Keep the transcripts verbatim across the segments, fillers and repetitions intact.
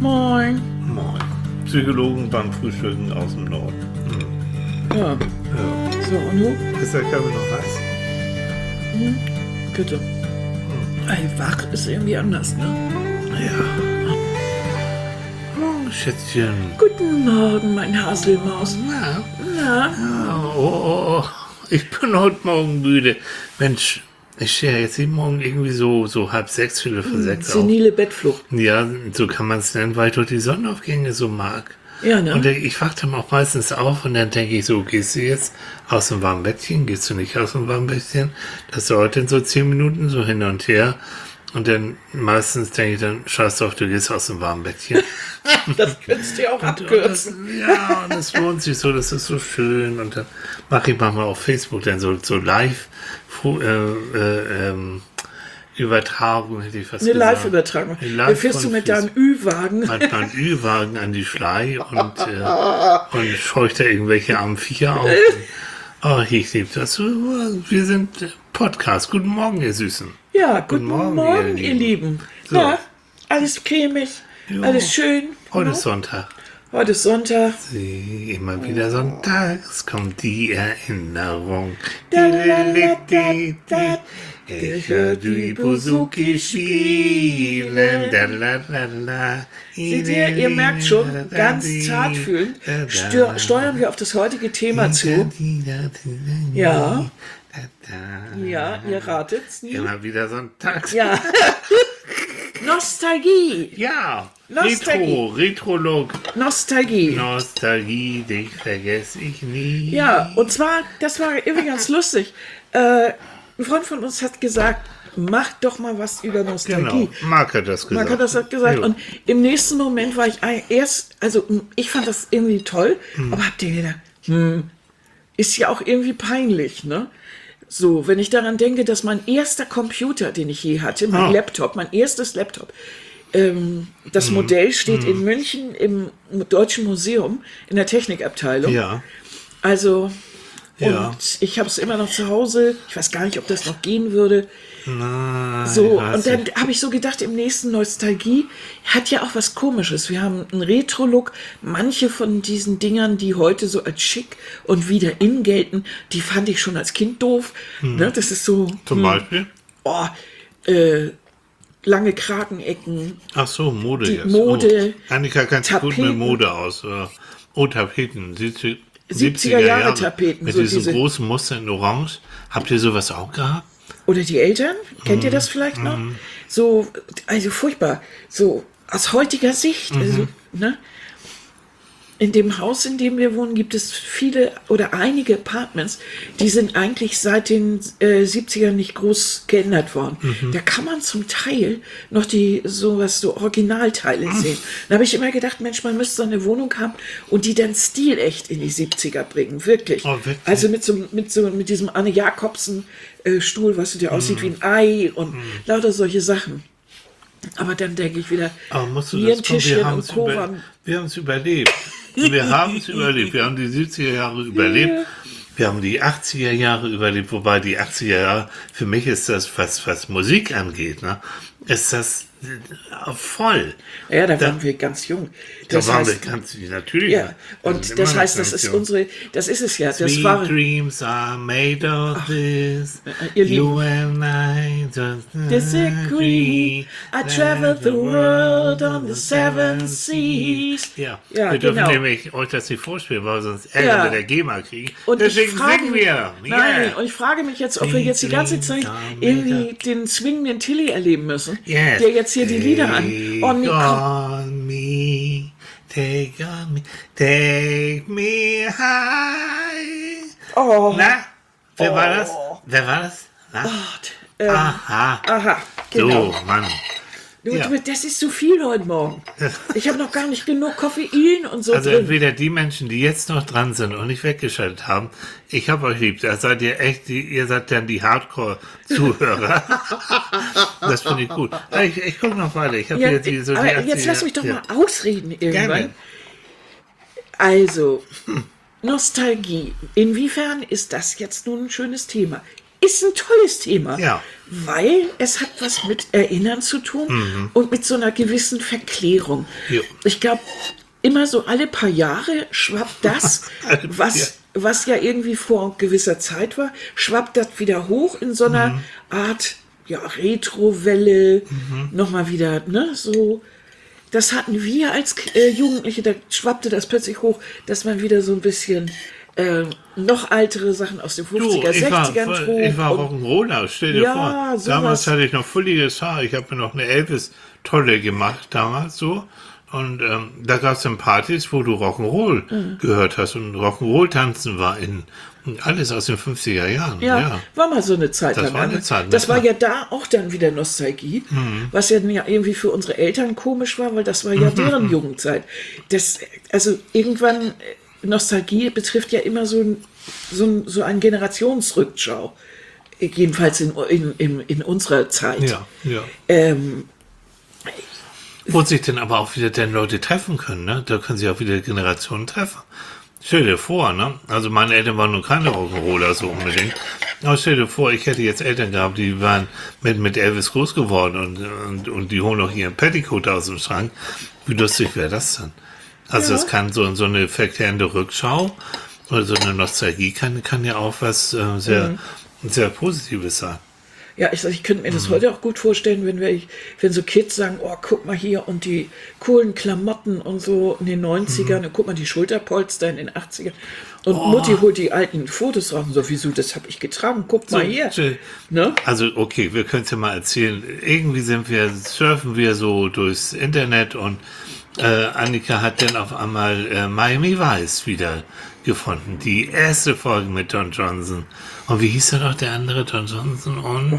Moin. Moin. Psychologen beim Frühstücken aus dem Norden. Hm. Ja. Ja. So, und du? Ist der Körper noch heiß? Hm. Bitte. Hm. Ey, wach ist irgendwie anders, ne? Ja. Morgen, Schätzchen. Guten Morgen, mein Haselmaus. Na? Na? Ja, oh, oh, oh. Ich bin heute Morgen müde. Mensch, ich stehe ja jetzt jeden Morgen irgendwie so, so halb sechs, Viertel vor sechs auf. Senile Bettflucht. Ja, so kann man es nennen, weil ich doch die Sonnenaufgänge so mag. Ja, ne? Und ich wache dann auch meistens auf und dann denke ich so, gehst du jetzt aus dem warmen Bettchen, gehst du nicht aus dem warmen Bettchen? Das dauert dann so zehn Minuten so hin und her. Und dann meistens denke ich dann, scheiß drauf, du gehst aus dem warmen Bettchen. Das könntest du ja auch abkürzen. Und das, ja, und es lohnt sich so, das ist so schön. Und dann mache ich manchmal auf Facebook dann so, so live äh, äh, ähm, Übertragung, hätte ich fast Eine gesagt. Live-Übertragung. Eine Live Da fährst du mit deinem Ü-Wagen. Mit meinem Ü-Wagen an die Schlei und, äh, und scheucht da irgendwelche armen Viecher auf. Oh, ich liebe das. Wir sind Podcast. Guten Morgen, ihr Süßen. Ja, guten, Morgen, Morgen, ihr ihr Lieben. So. Na, alles cremig, Jo. alles schön. Heute Na? ist Sonntag. Heute ist Sonntag. Sie, immer wieder sonntags kommt die Erinnerung. Da, la, la, da, da. Ich höre die Buzuki spielen. Da, la, la, la. Seht ihr, ihr merkt schon, ganz zartfühlend stö- steuern wir auf das heutige Thema zu. Ja. Ja, ihr ratet's nie. Immer wieder sonntags. Ja. Nostalgie. Ja. Nostalgie. Retro, Retrolog. Nostalgie. Nostalgie, dich vergesse ich nie. Ja, und zwar, das war irgendwie ganz lustig. Äh, ein Freund von uns hat gesagt, mach doch mal was über Nostalgie. Genau, Marc hat das gesagt. Marc hat das hat gesagt. Jo. Und im nächsten Moment war ich ein- erst, also ich fand das irgendwie toll, Hm. aber hab dir gedacht, hm, ist ja auch irgendwie peinlich, ne? So, wenn ich daran denke, dass mein erster Computer, den ich je hatte, mein Oh. Laptop, mein erstes Laptop, ähm, das Hm. Modell steht in München im Deutschen Museum in der Technikabteilung. Ja. Also, und Ja. ich habe es immer noch zu Hause. Ich weiß gar nicht, ob das noch gehen würde. Nein, So, weiß und dann ich. habe ich so gedacht, im nächsten Nostalgie hat ja auch was Komisches. Wir haben einen Retro-Look. Manche von diesen Dingern, die heute so als schick und wieder in gelten, die fand ich schon als Kind doof. Ne, das ist so, Zum hm, Beispiel? oh, äh, lange Kragenecken. Ach so, Mode Die jetzt. Mode, Oh. Annika kennt sich gut mit Tapeten. Mode aus. Oder? Oh, Tapeten. siebzig- siebziger Jahre Tapeten, Mit so diesen diese- großen Muster in Orange. Habt ihr sowas auch gehabt? Oder die Eltern, kennt ihr das vielleicht noch? So, also furchtbar. So aus heutiger Sicht. Also, ne? In dem Haus, in dem wir wohnen, gibt es viele oder einige Apartments, die sind eigentlich seit den äh, siebzigern nicht groß geändert worden. Da kann man zum Teil noch die sowas, so Originalteile sehen. Da habe ich immer gedacht, Mensch, man müsste so eine Wohnung haben und die dann stilecht in die siebziger bringen. Wirklich. Oh, wirklich? Also mit so, mit so mit diesem Anne Jakobsen äh, Stuhl, was der aussieht wie ein Ei und lauter solche Sachen. Aber dann denke ich wieder, Aber musst du hier das ein kommen, wir Tischchen haben und es Co. über, waren- wir haben es überlebt. Wir haben es überlebt. Wir haben die siebziger Jahre überlebt. Wir haben die achtziger Jahre überlebt, wobei die achtziger Jahre, für mich ist das, was, was Musik angeht, ne, ist das äh, voll. Ja, da Da- waren wir ganz jung. Da Das waren heißt, wir ganz, natürlich. ja, wir und sind das immer noch heißt, das ganz ist jung. unsere, das ist es ja, das Sweet war, dreams are made of this. ihr You and I just disagree. I travel the world on the seven seas. Ja, Ja, wir dürfen genau. nämlich euch das nicht vorspielen, weil wir sonst Ärger Ja. mit der GEMA kriegen. Und ich Deswegen frage singen mich, wir. nein, Yeah. und ich frage mich jetzt, ob wir jetzt die ganze Zeit irgendwie den swingenden Tilly erleben müssen, Yes. der jetzt hier die Lieder an. Oh, nee, Take komm. on me, take on me, take me high. Oh, Na, wer war Oh. das? Wer war das? Na? Gott. Ähm, Aha. aha, genau. So, Mann. Du, Ja. du, das ist zu viel heute Morgen. Ich habe noch gar nicht genug Koffein und so Also drin. entweder die Menschen, die jetzt noch dran sind und nicht weggeschaltet haben, ich habe euch lieb, da seid ihr echt, die, ihr seid dann die Hardcore-Zuhörer. Das finde ich gut. Ich, ich gucke noch weiter. Ich habe Ja, hier die, so die aber achtziger jetzt lass mich doch ja. mal ausreden irgendwann. Gerne. Also, Nostalgie. Inwiefern ist das jetzt nun ein schönes Thema? ist ein tolles Thema. Ja. Weil es hat was mit Erinnern zu tun mhm. und mit so einer gewissen Verklärung. Jo. Ich glaube, immer so alle paar Jahre schwappt das, was, ja. was ja irgendwie vor gewisser Zeit war, schwappt das wieder hoch in so einer mhm. Art ja, Retro-Welle, mhm. nochmal wieder, ne, so. Das hatten wir als äh, Jugendliche, da schwappte das plötzlich hoch, dass man wieder so ein bisschen äh, noch ältere Sachen aus den fünfziger, sechzigern trug. Ich war Rock'n'Roller, stell dir ja, vor. Sowas. Damals hatte ich noch fulliges Haar. Ich habe mir noch eine Elvis-Tolle gemacht damals so. Und ähm, da gab es dann Partys, wo du Rock'n'Roll mhm. gehört hast. Und Rock'n'Roll-Tanzen war in alles aus den fünfziger Jahren. Ja, ja, war mal so eine Zeit. Das lang. war eine Zeit. Das war ja da auch dann wieder Nostalgie, mhm. was ja irgendwie für unsere Eltern komisch war, weil das war ja deren Jugendzeit. Das, also irgendwann, Nostalgie betrifft ja immer so ein, so ein, so ein Generationsrückschau. Jedenfalls in, in, in, in unserer Zeit. Ja, ja. Ähm, Wo sich dann aber auch wieder dann Leute treffen können, ne? Da können sich auch wieder Generationen treffen. Stell dir vor, ne? Also meine Eltern waren nur keine Rock'n'Roller so unbedingt. Aber stell dir vor, ich hätte jetzt Eltern gehabt, die waren mit, mit Elvis groß geworden und, und, und die holen noch ihren Petticoat aus dem Schrank. Wie lustig wäre das dann? Also ja. Das kann so, so eine verklärende Rückschau oder so eine Nostalgie kann, kann ja auch was äh, sehr, mhm. sehr Positives sein. Ja, ich, ich könnte mir das mhm. heute auch gut vorstellen, wenn wir, wenn so Kids sagen, oh, guck mal hier und die coolen Klamotten und so in den neunzigern mhm. und guck mal die Schulterpolster in den achtzigern und oh. Mutti holt die alten Fotos raus und so, wieso, das habe ich getragen, guck so, mal hier. Ne? Also okay, wir können es ja mal erzählen, irgendwie sind wir, surfen wir so durchs Internet und äh, Annika hat dann auf einmal äh, Miami Vice wieder gefunden. Die erste Folge mit Don Johnson. Und wie hieß er noch, der andere Don Johnson? Und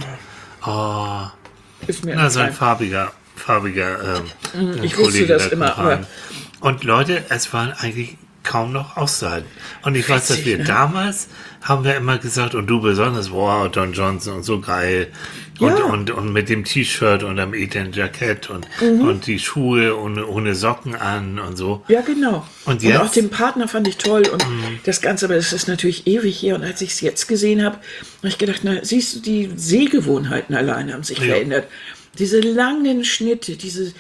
oh, ist mir na, so ein farbiger, farbiger ähm, ich wusste das immer. Aber und Leute, es waren eigentlich kaum noch auszuhalten. Und ich witzig, weiß, dass wir ne? damals haben wir immer gesagt, und du besonders, wow, Don Johnson und so geil. Und, ja. und, und mit dem T-Shirt und dem Eden-Jackett und, mhm. und die Schuhe ohne, ohne Socken an und so. Ja, genau. Und, jetzt? Und auch den Partner fand ich toll und mhm. das Ganze, aber das ist natürlich ewig her. Und als ich es jetzt gesehen habe, habe ich gedacht, na, siehst du, die Sehgewohnheiten alleine haben sich ja. verändert. Diese langen Schnitte, diese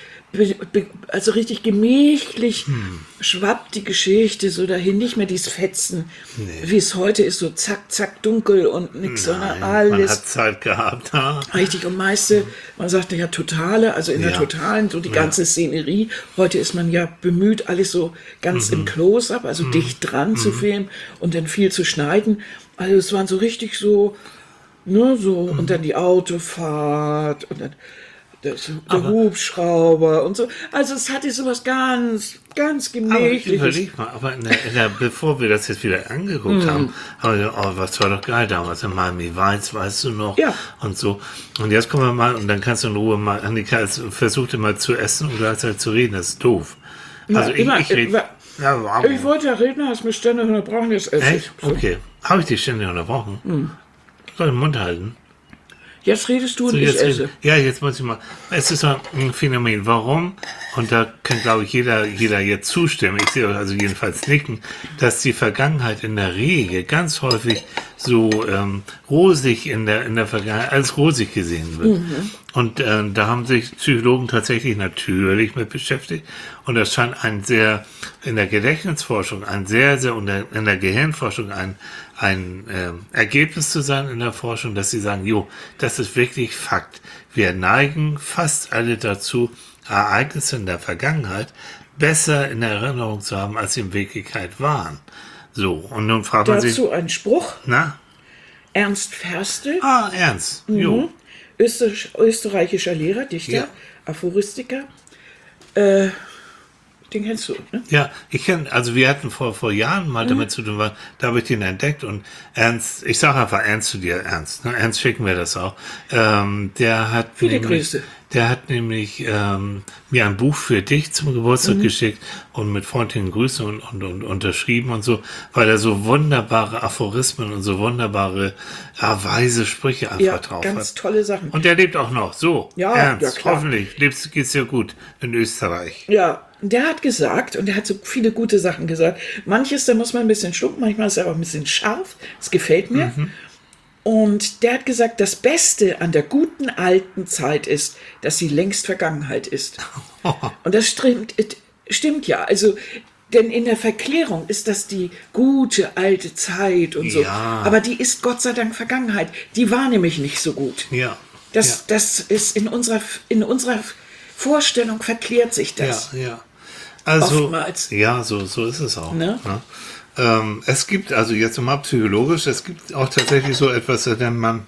also richtig gemächlich hm. schwappt die Geschichte so dahin, nicht mehr dieses Fetzen, nee. wie es heute ist, so zack, zack, dunkel und nichts, sondern alles. Man hat Zeit gehabt. Ha? Richtig, und meiste, man sagte ja totale, also in ja. der totalen, so die ja. ganze Szenerie. Heute ist man ja bemüht, alles so ganz mhm. im Close-up, also mhm. dicht dran mhm. zu filmen und dann viel zu schneiden. Also es waren so richtig so, ne, so, mhm. und dann die Autofahrt und dann Der, der Hubschrauber und so. Also es hatte sowas ganz, ganz Gemächliches. Aber überleg mal, aber in der, in der, bevor wir das jetzt wieder angeguckt mm. haben, haben wir gedacht, oh, was war doch geil damals in Miami Vice, weißt du noch? Ja. Und so. Und jetzt kommen wir mal, und dann kannst du in Ruhe mal, Annika versuchte mal zu essen und gleichzeitig zu reden, das ist doof. Also ja, ich, immer, ich, rede, ja, wow. ich wollte ja reden, hast mich ständig unterbrochen, jetzt esse ich. So. Okay, habe ich dich ständig unterbrochen? Mm. Soll ich den Mund halten? Jetzt redest du und so, ich esse. Ja, jetzt muss ich mal. Es ist ein Phänomen. Warum? Und da kann, glaube ich, jeder, jeder jetzt zustimmen. Ich sehe also jedenfalls nicken, dass die Vergangenheit in der Regel ganz häufig so ähm, rosig in der, in der Vergangenheit als rosig gesehen wird. Mhm. Und äh, da haben sich Psychologen tatsächlich natürlich mit beschäftigt. Und das scheint ein sehr, in der Gedächtnisforschung, ein sehr, sehr, in der, in der Gehirnforschung ein, ein äh, Ergebnis zu sein in der Forschung, dass sie sagen, jo, das ist wirklich Fakt. Wir neigen fast alle dazu, Ereignisse in der Vergangenheit besser in Erinnerung zu haben, als sie in Wirklichkeit waren. So, und nun fragt man sich... Dazu ein Spruch. Na? Ernst Ferstel. Ah, Ernst. Mhm. Jo. Österreich, österreichischer Lehrer, Dichter, ja. Aphoristiker. Äh, den kennst du, ne? Ja, ich kenne, also wir hatten vor, vor Jahren mal mhm. damit zu tun, da habe ich den entdeckt und Ernst, ich sage einfach Ernst zu dir, Ernst, ne? Ernst schicken wir das auch. Ähm, der hat Viele nämlich, Grüße. Der hat nämlich ähm, mir ein Buch für dich zum Geburtstag mhm. geschickt und mit freundlichen Grüßen und, und, und unterschrieben und so, weil er so wunderbare Aphorismen und so wunderbare, ja, weise Sprüche einfach ja, drauf ganz hat. Ganz tolle Sachen. Und der lebt auch noch, so, ja, Ernst, ja, klar. Hoffentlich lebst, geht's dir gut in Österreich. Ja, der hat gesagt, und der hat so viele gute Sachen gesagt, manches, da muss man ein bisschen schlucken, manchmal ist er auch ein bisschen scharf, das gefällt mir. Mhm. Und der hat gesagt, das Beste an der guten alten Zeit ist, dass sie längst Vergangenheit ist. Und das stimmt, stimmt ja. Also, denn in der Verklärung ist das die gute alte Zeit und so. Ja. Aber die ist Gott sei Dank Vergangenheit. Die war nämlich nicht so gut. Ja. Das, ja. das ist in unserer, in unserer Vorstellung verklärt sich das. Ja, ja. Also, Oftmals. ja, so, so ist es auch. Ne? Ne? Ähm, es gibt, also jetzt nochmal psychologisch, es gibt auch tatsächlich so etwas, da nennt man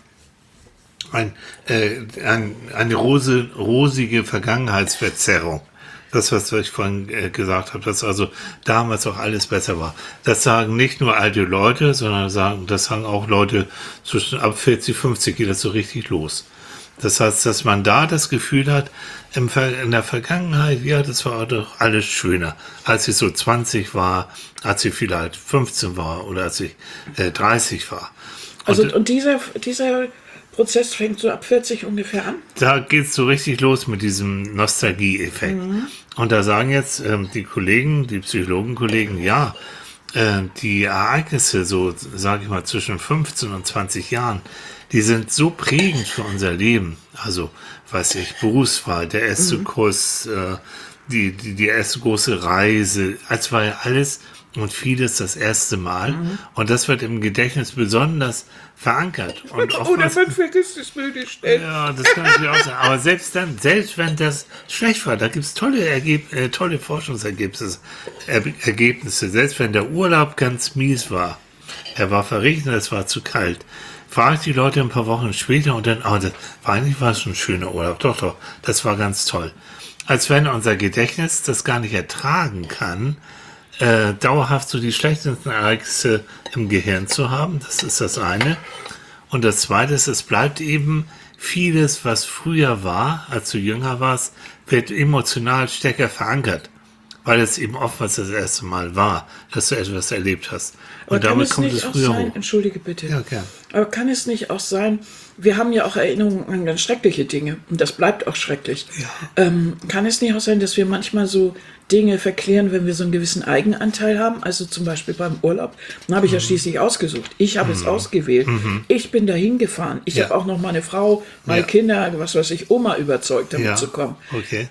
ein, äh, ein, eine rose, rosige Vergangenheitsverzerrung. Das, was ich vorhin äh, gesagt habe, dass also damals auch alles besser war. Das sagen nicht nur alte Leute, sondern sagen, das sagen auch Leute zwischen ab vierzig, fünfzig geht das so richtig los. Das heißt, dass man da das Gefühl hat, im Ver- in der Vergangenheit, ja, das war doch alles schöner. Als ich so zwanzig war, als ich vielleicht fünfzehn war oder als ich äh, dreißig war. Und Also, und dieser, dieser Prozess fängt so ab vierzig ungefähr an? da geht's so richtig los mit diesem Nostalgie-Effekt. Und da sagen jetzt ähm, die Kollegen, die Psychologenkollegen, ja, äh, die Ereignisse so, sage ich mal, zwischen fünfzehn und zwanzig Jahren, die sind so prägend für unser Leben. Also, weiß ich, Berufswahl, der erste Kurs, äh, die, die, die erste große Reise, als war ja alles und vieles das erste Mal. Mhm. Und das wird im Gedächtnis besonders verankert. Und Oder oftmals- man vergisst es müde schnell. ja, das kann natürlich auch sein. Aber selbst dann, selbst wenn das schlecht war, da gibt es tolle, Ergeb äh, tolle Forschungsergebnisse. Er Ergebnisse. Selbst wenn der Urlaub ganz mies war, er war verregnet, es war zu kalt, frage ich die Leute ein paar Wochen später und dann, oh, das war eigentlich war es schon ein schöner Urlaub. Doch, doch, das war ganz toll. Als wenn unser Gedächtnis das gar nicht ertragen kann, äh, dauerhaft so die schlechtesten Ereignisse im Gehirn zu haben. Das ist das eine. Und das zweite ist, es bleibt eben vieles, was früher war, als du jünger warst, wird emotional stärker verankert. Weil es eben oftmals das erste Mal war, dass du etwas erlebt hast. Und Aber kann damit es kommt nicht es auch früher sein, hoch. entschuldige bitte, Ja, gern. aber kann es nicht auch sein, wir haben ja auch Erinnerungen an ganz schreckliche Dinge und das bleibt auch schrecklich. Ähm, kann es nicht auch sein, dass wir manchmal so Dinge verklären, wenn wir so einen gewissen Eigenanteil haben, also zum Beispiel beim Urlaub, dann habe ich ja schließlich ausgesucht. Ich habe es ausgewählt. Ich bin dahin gefahren. Ich Ja. habe auch noch meine Frau, meine Ja. Kinder, was weiß ich, Oma überzeugt, damit Ja, zu kommen. okay.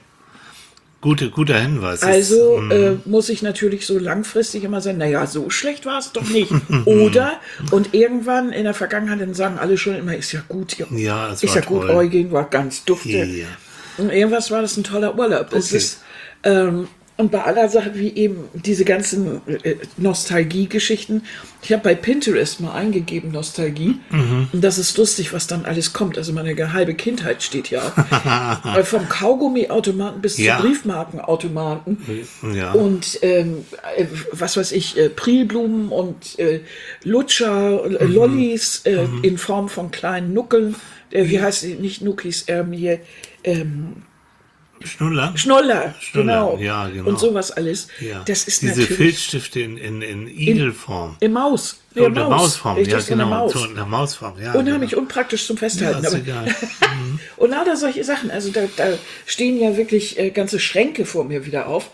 Gute, guter Hinweis. Also Ist, äh, muss ich natürlich so langfristig immer sagen, naja, so schlecht war es doch nicht. Oder, und irgendwann in der Vergangenheit dann sagen alle schon immer, ist ja gut, ja, Ja, es ist war ja gut, toll. Eugen war ganz dufte. Ja. Und irgendwas war das ein toller Urlaub. Es Okay. ist, ähm, und bei aller Sache, wie eben diese ganzen äh, Nostalgie-Geschichten, ich habe bei Pinterest mal eingegeben, Nostalgie, Mhm. und das ist lustig, was dann alles kommt. Also meine halbe Kindheit steht ja auch. Weil vom Kaugummiautomaten bis Ja. zu Briefmarkenautomaten Ja. und ähm, äh, was weiß ich, äh, Prilblumen und äh, Lutscher, äh, Mhm. Lollis äh, in Form von kleinen Nuckeln, äh, wie heißt die, nicht Nuckis, ähm, hier, ähm, Schnuller? Schnoller, Schnuller, genau. ja, genau. Und sowas alles. Ja. Das ist Diese natürlich Filzstifte in, in, in Igelform. im Maus. Oh, in der Mausform, Richtig, ja so eine genau. Maus. So in der Mausform, ja. Unheimlich genau. unpraktisch zum Ja, Festhalten. ist aber, egal. und lauter solche Sachen. Also da, da stehen ja wirklich äh, ganze Schränke vor mir wieder auf.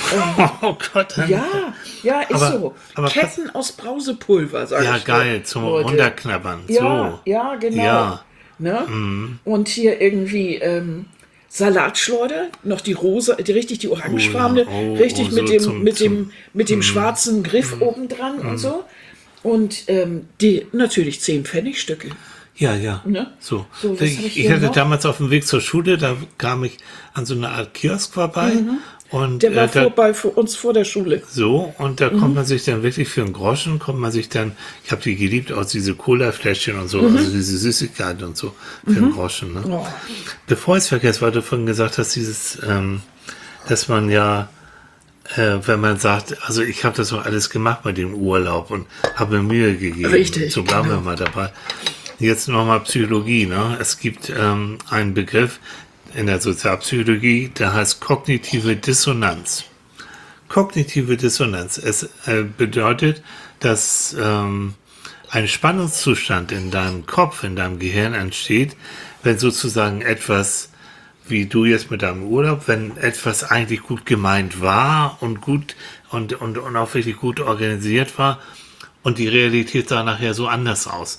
Oh Gott. dann- Ja, ja, ist Aber- so. aber Ketten aus Brausepulver, sag Ja, ich dir, geil, zum Leute. Runterknabbern. Ja, so. ja, genau. Ja. Ne? Und hier irgendwie ähm, Salatschleuder, noch die rosa, die richtig die orangefarbene, Oh, richtig oh, mit so dem zum- mit zum- dem mit dem schwarzen Griff obendran und so. Und ähm, die natürlich zehn Pfennigstücke. Ja, ja. Ne? So. So, was hab ich ich ich hier hatte noch? damals auf dem Weg zur Schule, da kam ich an so einer Art Kiosk vorbei. Und Mhm. Der war äh, da, vor, bei vor uns vor der Schule. so, und da Mhm. kommt man sich dann wirklich für einen Groschen, kommt man sich dann, ich habe die geliebt, aus diese Cola-Fläschchen und so, Mhm. also diese Süßigkeiten und so, für einen Groschen. Ne? Oh. Bevor ich es vergesse, weil du vorhin gesagt hast, dieses, ähm, dass man ja, äh, wenn man sagt, also ich habe das doch alles gemacht bei dem Urlaub und habe mir Mühe gegeben. Richtig, So bleiben wir genau. mal dabei. Jetzt nochmal Psychologie. Ne? Es gibt ähm, einen Begriff in der Sozialpsychologie, der heißt kognitive Dissonanz. Kognitive Dissonanz. Es äh, bedeutet, dass ähm, ein Spannungszustand in deinem Kopf, in deinem Gehirn entsteht, wenn sozusagen etwas, wie du jetzt mit deinem Urlaub, wenn etwas eigentlich gut gemeint war und gut und, und, und auch wirklich gut organisiert war und die Realität sah nachher so anders aus.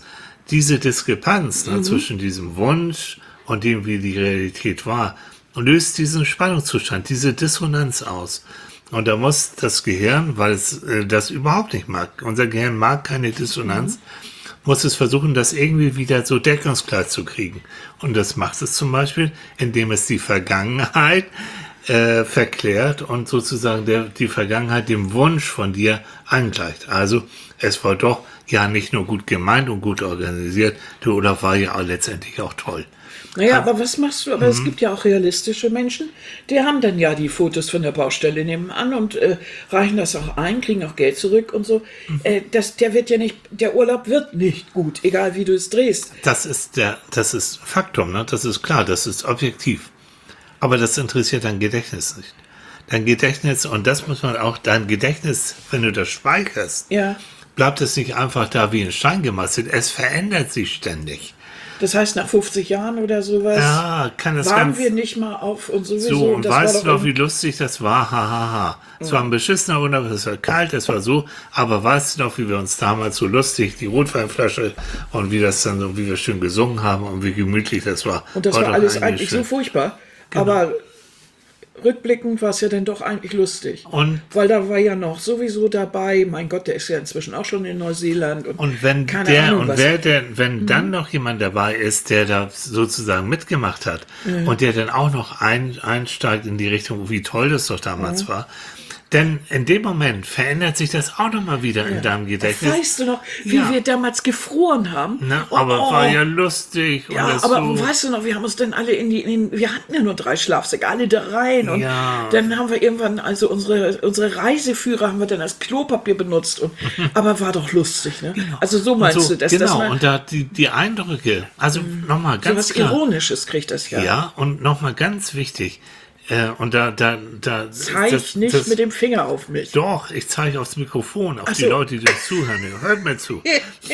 diese Diskrepanz ne, Mhm. zwischen diesem Wunsch und dem, wie die Realität war, löst diesen Spannungszustand, diese Dissonanz aus. Und da muss das Gehirn, weil es äh, das überhaupt nicht mag, unser Gehirn mag keine Dissonanz, muss es versuchen, das irgendwie wieder so deckungsgleich zu kriegen. Und das macht es zum Beispiel, indem es die Vergangenheit äh, verklärt und sozusagen der, die Vergangenheit dem Wunsch von dir angleicht. Also es war doch ja nicht nur gut gemeint und gut organisiert, der Urlaub war ja auch letztendlich auch toll. Naja, aber was machst du? Aber es gibt ja auch realistische Menschen, die haben dann ja die Fotos von der Baustelle nebenan und äh, reichen das auch ein, kriegen auch Geld zurück und so. Äh, das, der wird ja nicht, der Urlaub wird nicht gut, egal wie du es drehst. Das ist der, das ist Faktum, ne? Das ist klar, das ist objektiv. Aber das interessiert dein Gedächtnis nicht. Dein Gedächtnis, und das muss man auch, dein Gedächtnis, wenn du das speicherst, Ja, bleibt es nicht einfach da wie in Stein gemeißelt. Es verändert sich ständig. das heißt nach fünfzig Jahren oder sowas Ja, kann das waren ganz... wir nicht mal auf und sowieso. So, und das war weißt du doch noch, wie lustig das war? Ha, ha, ha. Es war ein beschissener Urlaub, es war kalt, es war so, aber weißt du noch, wie wir uns damals so lustig, die Rotweinflasche und wie das dann so, wie wir schön gesungen haben und wie gemütlich das war. Und das war doch alles eigentlich so schön. furchtbar. Aber rückblickend war es ja dann doch eigentlich lustig. Und- Weil da war ja noch sowieso dabei, mein Gott, der ist ja inzwischen auch schon in Neuseeland. Und, Und wenn keine der Ahnung, und was- wer denn, wenn dann noch jemand dabei ist, der da sozusagen mitgemacht hat und der dann auch noch ein, einsteigt in die Richtung, wie toll das doch damals war, denn in dem Moment verändert sich das auch nochmal wieder in deinem Gedächtnis. Weißt du noch, wie Ja. wir damals gefroren haben? Ne? Oh, Aber oh. war ja lustig. Und Ja, das aber so. weißt du noch, wir haben uns dann alle in die, in den, wir hatten ja nur drei Schlafsäcke, alle da rein. Und Ja. dann haben wir irgendwann, also unsere, unsere Reiseführer haben wir dann als Klopapier benutzt. Und, aber war doch lustig, ne? Also so meinst so, du das? genau, dass man und da die, die Eindrücke, also nochmal so ganz was klar. Ironisches kriegt das ja. Ja, und nochmal ganz wichtig, äh, und da, da, da, Zeig das- nicht das- mit dem Finger auf mich. Doch, ich zeige aufs Mikrofon, auf Ach die so. Leute, die das zuhören. Hört mir zu.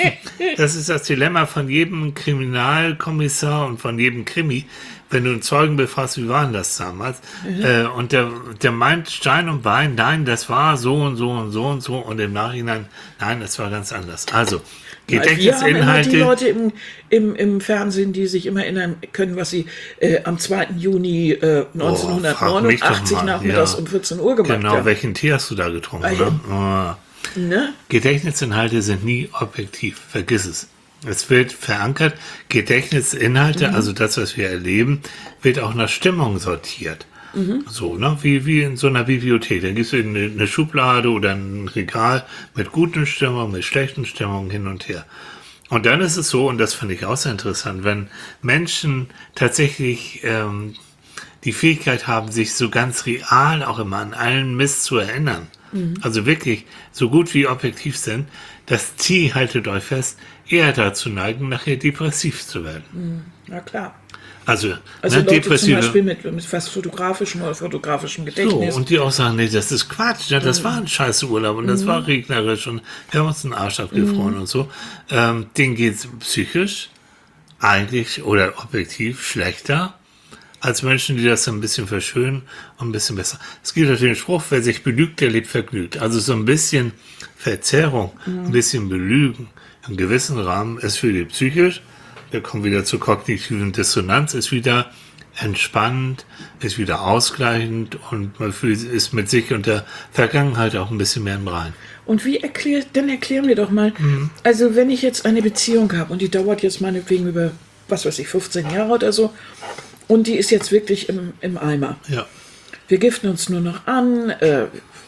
Das ist das Dilemma von jedem Kriminalkommissar und von jedem Krimi. Wenn du einen Zeugen befragst, wie war denn das damals? Mhm. Äh, und der, der meint Stein und Bein, nein, das war so und so und so und so. Und im Nachhinein, nein, das war ganz anders. Also, Wir haben immer die Gedächtnisinhalte. Leute im, im, im Fernsehen, die sich immer erinnern können, was sie äh, am zweiten Juni äh, neunzehnhundertneunundachtzig frag mich doch mal, nachmittags ja. um vierzehn Uhr gemacht Genau, haben. welchen Tee hast du da getrunken? Ah, ja. Ne? Ah. Ne? Gedächtnisinhalte sind nie objektiv, vergiss es. Es wird verankert, Gedächtnisinhalte, also das, was wir erleben, wird auch nach Stimmung sortiert. So, ne? Wie, wie in so einer Bibliothek. Da gibt es eine, eine Schublade oder ein Regal mit guten Stimmungen, mit schlechten Stimmungen hin und her. Und dann ist es so, und das finde ich auch sehr interessant, wenn Menschen tatsächlich ähm, die Fähigkeit haben, sich so ganz real auch immer an allen Mist zu erinnern, also wirklich so gut wie objektiv sind, dass die, haltet euch fest, eher dazu neigen, nachher depressiv zu werden. Na klar. Also, Also ne, Leute zum depressive. Beispiel mit, mit fast fotografischem oder fotografischem So, Gedächtnis. und die auch sagen, nee, das ist Quatsch, ne? Das war ein scheiße Urlaub und das war regnerisch und wir haben uns den Arsch abgefroren und so. Ähm, denen geht es psychisch eigentlich oder objektiv schlechter als Menschen, die das ein bisschen verschönen und ein bisschen besser. Es gibt natürlich den Spruch, wer sich belügt, der lebt vergnügt. Also so ein bisschen Verzerrung, ein bisschen Belügen im gewissen Rahmen ist für die psychisch. Wir kommen wieder zur kognitiven Dissonanz, ist wieder entspannend, ist wieder ausgleichend und man fühlt, ist mit sich und der Vergangenheit auch ein bisschen mehr im Rein. Und wie erklärt, dann erklär mir doch mal, Mhm. also wenn ich jetzt eine Beziehung habe und die dauert jetzt meinetwegen über, was weiß ich, fünfzehn Jahre oder so und die ist jetzt wirklich im, im Eimer. Ja. Wir giften uns nur noch an, äh,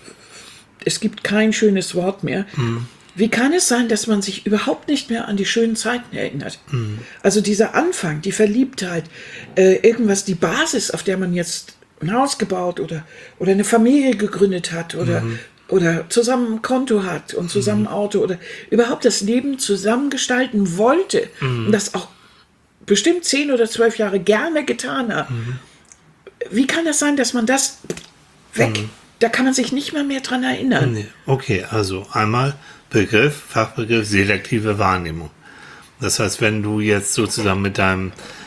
es gibt kein schönes Wort mehr. Wie kann es sein, dass man sich überhaupt nicht mehr an die schönen Zeiten erinnert? Also dieser Anfang, die Verliebtheit, äh, irgendwas, die Basis, auf der man jetzt ein Haus gebaut oder, oder eine Familie gegründet hat oder, oder zusammen ein Konto hat und zusammen ein Auto oder überhaupt das Leben zusammen gestalten wollte und das auch bestimmt zehn oder zwölf Jahre gerne getan hat. Wie kann das sein, dass man das weg, da kann man sich nicht mehr mehr dran erinnern? Nee. Okay, also einmal Begriff, Fachbegriff, selektive Wahrnehmung. Das heißt, wenn du jetzt sozusagen mit deinem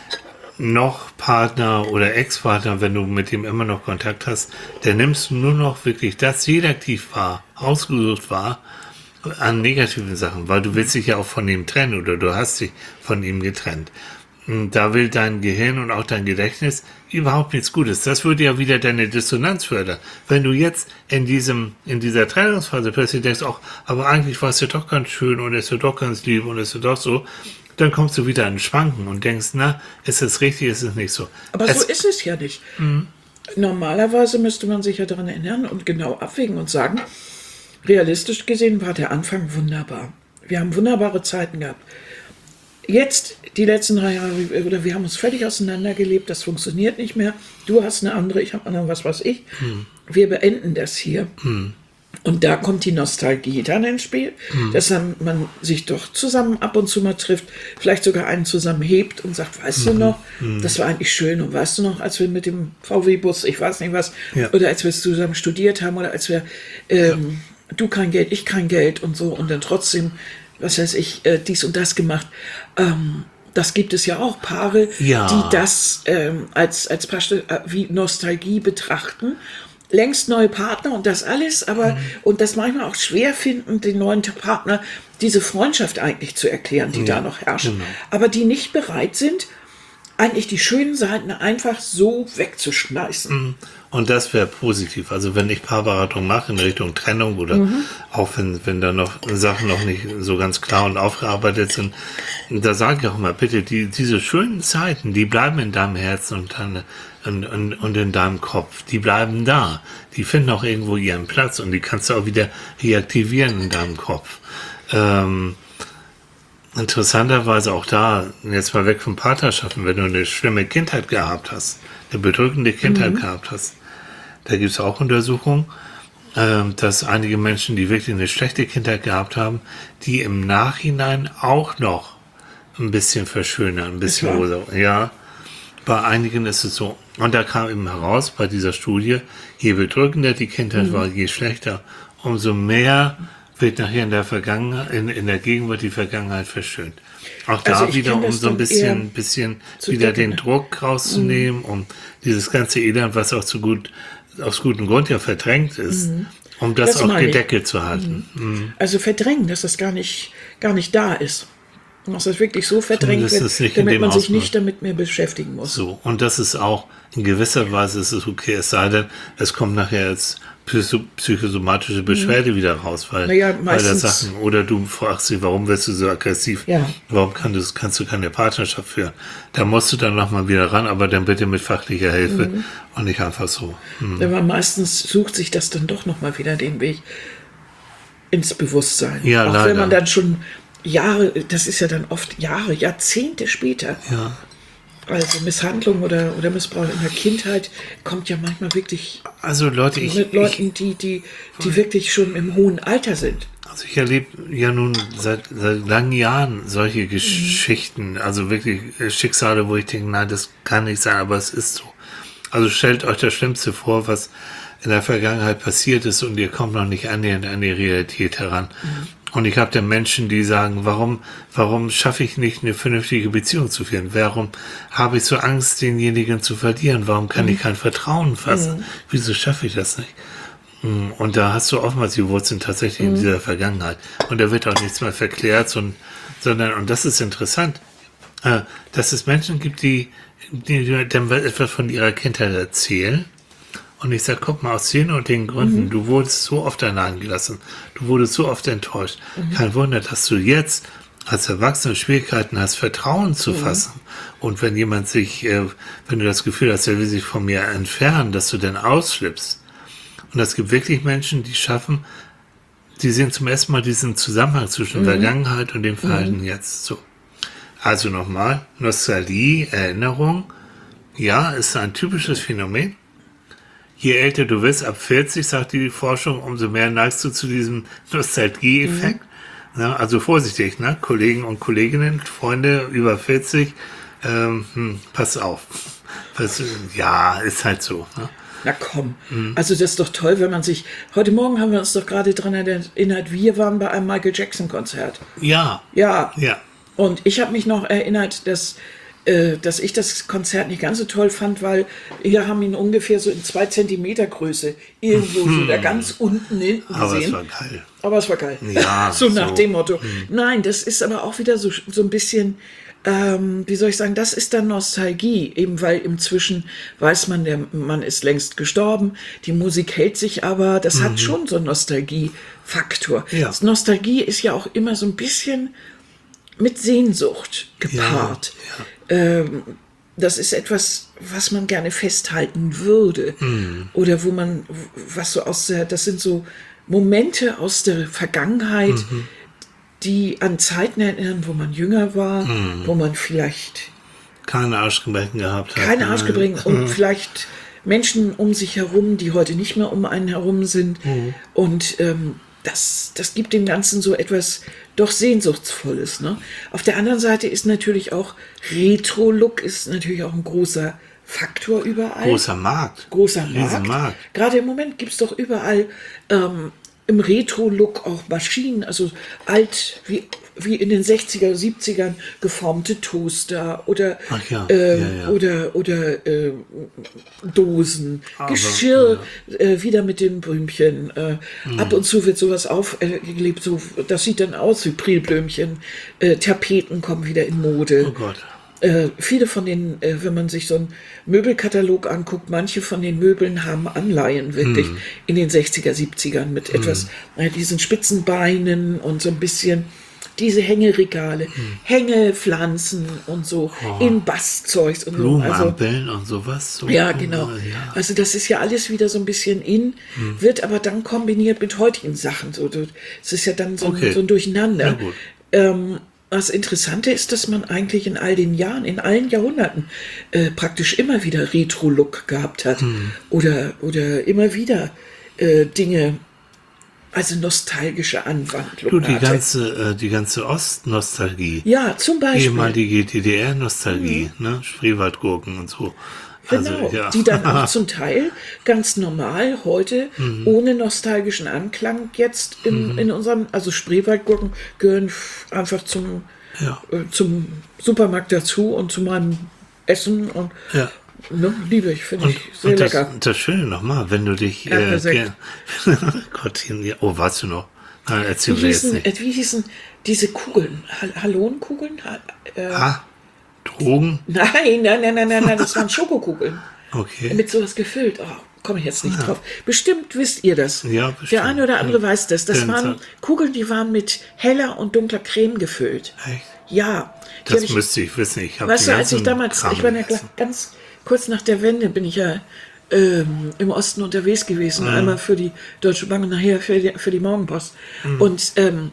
noch Partner oder Ex-Partner, wenn du mit dem immer noch Kontakt hast, dann nimmst du nur noch wirklich das selektiv wahr, ausgesucht wahr, an negativen Sachen, weil du willst dich ja auch von ihm trennen oder du hast dich von ihm getrennt. Und da will dein Gehirn und auch dein Gedächtnis überhaupt nichts Gutes. Das würde ja wieder deine Dissonanz fördern. Wenn du jetzt in diesem, in dieser Trennungsphase plötzlich denkst, ach, aber eigentlich war es ja doch ganz schön und es ist ja doch ganz lieb und es ist ja doch so, dann kommst du wieder in Schwanken und denkst, na, ist es richtig, ist es nicht so. Aber es, so ist es ja nicht. Mhm. Normalerweise müsste man sich ja daran erinnern und genau abwägen und sagen, realistisch gesehen war der Anfang wunderbar. Wir haben wunderbare Zeiten gehabt. Jetzt, die letzten drei Jahre, oder wir haben uns völlig auseinandergelebt, das funktioniert nicht mehr. Du hast eine andere, ich habe eine, was weiß ich. Hm. Wir beenden das hier. Hm. Und da kommt die Nostalgie dann ins Spiel, hm. dass dann man sich doch zusammen ab und zu mal trifft, vielleicht sogar einen zusammen hebt und sagt, weißt hm. du noch, hm. das war eigentlich schön. Und weißt du noch, als wir mit dem V W-Bus, ich weiß nicht was, ja. oder als wir zusammen studiert haben, oder als wir, ähm, ja. du kein Geld, ich kein Geld und so, und dann trotzdem, was weiß ich, äh, dies und das gemacht. Ähm, das gibt es ja auch Paare, ja. die das ähm, als, als äh, wie Nostalgie betrachten. Längst neue Partner und das alles, aber mhm. und das manchmal auch schwer finden, den neuen Partner diese Freundschaft eigentlich zu erklären, die ja, da noch herrscht. Genau. Aber die nicht bereit sind, eigentlich die schönen Seiten einfach so wegzuschmeißen. Und das wäre positiv. Also wenn ich Paarberatung mache in Richtung Trennung oder mhm. auch wenn, wenn da noch Sachen noch nicht so ganz klar und aufgearbeitet sind, da sage ich auch immer, bitte, die, diese schönen Zeiten, die bleiben in deinem Herzen und, dann, und, und, und in deinem Kopf. Die bleiben da. Die finden auch irgendwo ihren Platz und die kannst du auch wieder reaktivieren in deinem Kopf. Ähm, Interessanterweise auch da, jetzt mal weg von Partnerschaften, wenn du eine schlimme Kindheit gehabt hast, eine bedrückende Kindheit mhm. gehabt hast, da gibt es auch Untersuchungen, äh, dass einige Menschen, die wirklich eine schlechte Kindheit gehabt haben, die im Nachhinein auch noch ein bisschen verschönern, ein bisschen rosa. Ja, bei einigen ist es so. Und da kam eben heraus bei dieser Studie, je bedrückender die Kindheit mhm. war, je schlechter, umso mehr wird nachher in der Vergangenheit, in, in der Gegenwart die Vergangenheit verschönt. Auch da also wieder, um so ein bisschen, bisschen wieder den ne? Druck rauszunehmen, mhm. um dieses ganze Elend, was auch zu gut, aus gutem Grund ja verdrängt ist, mhm. um das, das auch gedeckelt ich. zu halten. Mhm. Mhm. Also verdrängen, dass das gar nicht, gar nicht da ist. Dass das wirklich so verdrängt wird, damit man sich nicht damit mehr beschäftigen muss. So, und das ist auch, in gewisser Weise ist es okay, es sei denn, es kommt nachher jetzt psychosomatische Beschwerde mhm. wieder raus, weil, naja, weil das Sachen, oder du fragst dich, warum wirst du so aggressiv? Ja. Warum kann du, kannst du keine Partnerschaft führen? Da musst du dann nochmal wieder ran, aber dann bitte mit fachlicher Hilfe mhm. und nicht einfach so. Mhm. Aber meistens sucht sich das dann doch nochmal wieder den Weg ins Bewusstsein. Ja, auch leider. wenn man dann schon Jahre, das ist ja dann oft Jahre, Jahrzehnte später. Ja. Also Misshandlung oder, oder Missbrauch in der Kindheit kommt ja manchmal wirklich also Leute, ich, mit Leuten, die, die, die wirklich schon im hohen Alter sind. Also ich erlebe ja nun seit, seit langen Jahren solche Geschichten, mhm. also wirklich Schicksale, wo ich denke, nein, das kann nicht sein, aber es ist so. Also stellt euch das Schlimmste vor, was in der Vergangenheit passiert ist und ihr kommt noch nicht annähernd an die Realität heran. Mhm. Und ich habe dann Menschen, die sagen, warum, warum schaffe ich nicht eine vernünftige Beziehung zu führen? Warum habe ich so Angst, denjenigen zu verlieren? Warum kann mhm. ich kein Vertrauen fassen? Mhm. Wieso schaffe ich das nicht? Und da hast du oftmals die Wurzeln tatsächlich mhm. in dieser Vergangenheit. Und da wird auch nichts mehr verklärt, sondern, und das ist interessant, äh, dass es Menschen gibt, die, die dann etwas von ihrer Kindheit erzählen. Und ich sage, guck mal, aus den und den Gründen, mhm. du wurdest so oft allein gelassen, du wurdest so oft enttäuscht. Mhm. Kein Wunder, dass du jetzt als Erwachsener Schwierigkeiten hast, Vertrauen zu mhm. fassen. Und wenn jemand sich, äh, wenn du das Gefühl hast, er will sich von mir entfernen, dass du dann ausflippst. Und es gibt wirklich Menschen, die schaffen, die sehen zum ersten Mal diesen Zusammenhang zwischen mhm. Vergangenheit und dem Verhalten mhm. jetzt. So. Also nochmal, Nostalgie, Erinnerung, ja, ist ein typisches Phänomen. Je älter du wirst, ab vierzig, sagt die Forschung, umso mehr neigst du zu diesem Nostalgie-Effekt. Mhm. Ja, also vorsichtig, ne? Kollegen und Kolleginnen, Freunde über vierzig, ähm, hm, pass auf. Das, ja, ist halt so. Ne? Na komm, mhm. also das ist doch toll, wenn man sich, heute Morgen haben wir uns doch gerade dran erinnert, wir waren bei einem Michael Jackson Konzert. Ja. Ja. Ja. Und ich habe mich noch erinnert, dass äh, dass ich das Konzert nicht ganz so toll fand, weil wir haben ihn ungefähr so in zwei Zentimeter Größe irgendwo so da ganz unten hinten Aber gesehen. es war geil. Aber es war geil. Ja, so nach so. dem Motto. Nein, das ist aber auch wieder so, so ein bisschen, ähm, wie soll ich sagen, das ist dann Nostalgie, eben weil inzwischen weiß man, der Mann ist längst gestorben, die Musik hält sich aber, das hat schon so einen Nostalgiefaktor. Ja. Das Nostalgie ist ja auch immer so ein bisschen mit Sehnsucht gepaart. Ja, Ähm, das ist etwas, was man gerne festhalten würde. Oder wo man, was so aus der, das sind so Momente aus der Vergangenheit, mhm. die an Zeiten erinnern, wo man jünger war, mhm. wo man vielleicht keine Arschgebrechen gehabt hat. Keine Arschgebrechen und mhm. vielleicht Menschen um sich herum, die heute nicht mehr um einen herum sind. Mhm. Und ähm, das, das gibt dem Ganzen so etwas doch Sehnsuchtsvolles. Ne? Auf der anderen Seite ist natürlich auch Retro-Look ist natürlich auch ein großer Faktor überall. Großer Markt. Großer Markt. Markt. Gerade im Moment gibt es doch überall ähm, im Retro-Look auch Maschinen, also alt wie, wie in den sechziger, siebzigern geformte Toaster oder, Ach ja, äh, ja, ja. oder, oder äh, Dosen, Aber, Geschirr, ja. äh, wieder mit den Blümchen. Äh, mhm. Ab und zu wird sowas aufgelebt, so, das sieht dann aus wie Prilblümchen. Äh, Tapeten kommen wieder in Mode. Oh Gott. Äh, viele von den, äh, wenn man sich so einen Möbelkatalog anguckt, manche von den Möbeln haben Anleihen wirklich mm. in den sechziger, siebzigern mit mm. etwas, äh, diesen spitzen Beinen und so ein bisschen diese Hängeregale, mm. Hängepflanzen und so oh. in Basszeugs und so. Also, Blumenampeln und sowas. So ja, genau. Ja. Also das ist ja alles wieder so ein bisschen in, mm. wird aber dann kombiniert mit heutigen Sachen. So, es ist ja dann so, okay. so ein Durcheinander. Ja, gut. Ähm, Das Interessante ist, dass man eigentlich in all den Jahren, in allen Jahrhunderten äh, praktisch immer wieder Retro-Look gehabt hat. Mhm. Oder, oder immer wieder äh, Dinge, also nostalgische Anwandlung Du, die hatte. ganze, äh, die ganze Ostnostalgie. Ja, zum Beispiel. Ehemalige D D R-Nostalgie, mhm. ne? Spreewaldgurken und so. Genau, Also, ja. die dann auch zum Teil ganz normal heute mhm. ohne nostalgischen Anklang jetzt in, mhm. in unserem, also Spreewaldgurken gehören einfach zum, ja. äh, zum Supermarkt dazu und zu meinem Essen und ja. ne, liebe ich, finde ich sehr und das, lecker. Das Schöne nochmal, wenn du dich äh, gern, Gottchen, ja, oh, weißt du noch? Nein, erzähl wie mir jetzt hießen, nicht. äh, wie hießen diese Kugeln? Hal- Hallonenkugeln? Ha- äh, Ah, Drogen? Nein, nein, nein, nein, nein, nein, das waren Schokokugeln. Okay. Mit sowas gefüllt. Oh, komme ich jetzt nicht Ah. drauf. Bestimmt wisst ihr das. Ja, bestimmt. Der eine oder andere Ja. weiß das. Das Denn waren es hat- Kugeln, die waren mit heller und dunkler Creme gefüllt. Echt? Ja. Die Das hab ich, müsste ich wissen. Ich habe weißt du, als ich damals, Kram ich war ja gegessen. ganz kurz nach der Wende, bin ich ja ähm, im Osten unterwegs gewesen. Mhm. Einmal für die Deutsche Bank und nachher für die, für die Morgenpost. Mhm. Und ähm,